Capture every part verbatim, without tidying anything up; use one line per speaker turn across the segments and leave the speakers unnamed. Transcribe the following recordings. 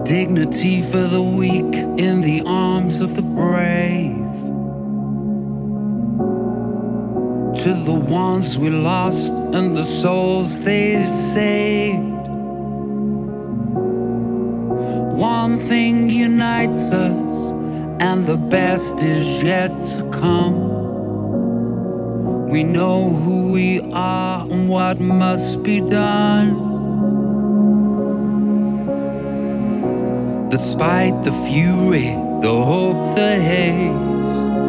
Dignity for the weak in the arms of the brave. To the ones we lost and the souls they saved. One thing unites us, and the best is yet to come. We know who we are and what must be done. Despite the fury, the hope, the hate.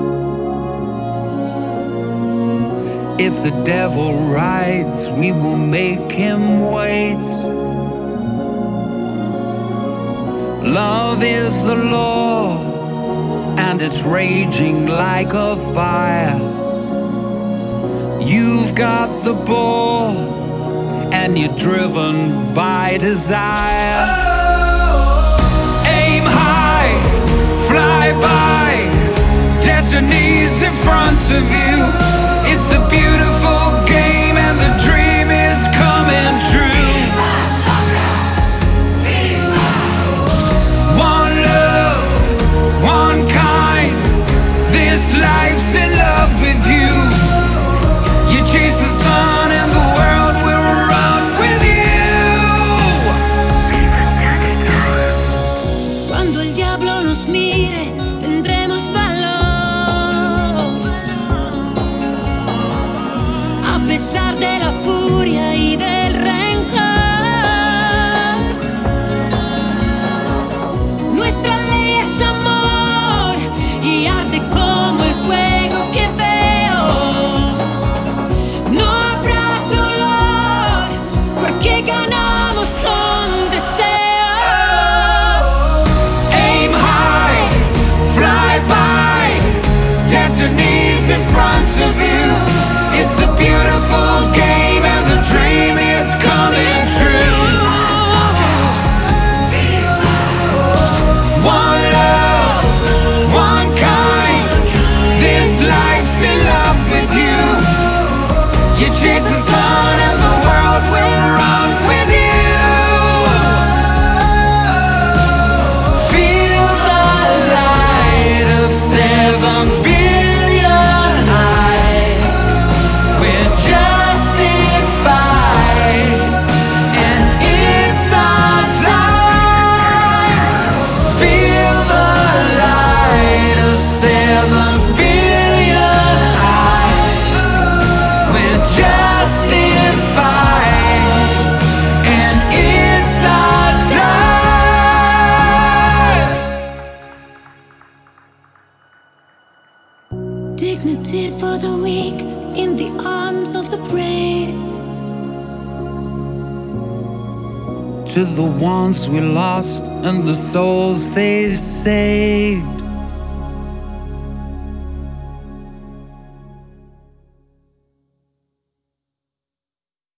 If the devil rides, we will make him wait. Love is the law, and it's raging like a fire. You've got the ball, and you're driven by desire. Aim high, fly by, destiny's in front of you. It's a beautiful game, and the dream is coming true. One love, one kind, this life's in love with you. You chase the sun and the world will run with you.
Cuando el diablo nos mire, tendremos valor. A pesar de la furia y del rencor, nuestra ley es amor y arde como el fuego que veo. No habrá dolor porque ganamos con deseo.
Aim high, fly by, destiny's in front of you. It's a beautiful game, and the dream is coming true. One love, one kind, this life's in love with you. You chase the sun and the world will run with you. Feel the light of seven billion eyes. We're justified, and it's our time. Feel the light of seven billion eyes. We're justified, and it's our time.
Dignity for the weak in the arms of the brave.
To the ones we lost and the souls they saved.